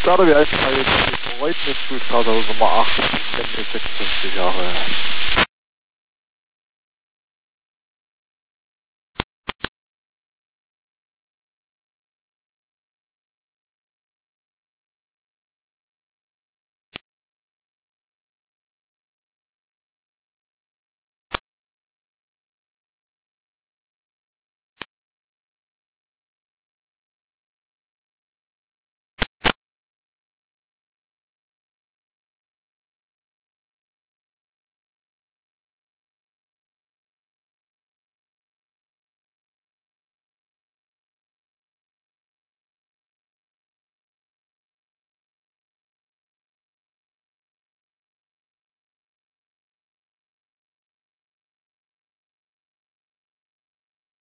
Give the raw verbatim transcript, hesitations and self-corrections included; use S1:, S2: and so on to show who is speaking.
S1: Starter wie eins drei, heute mit Schulstraße Nummer acht, sechsundfünfzig Jahre.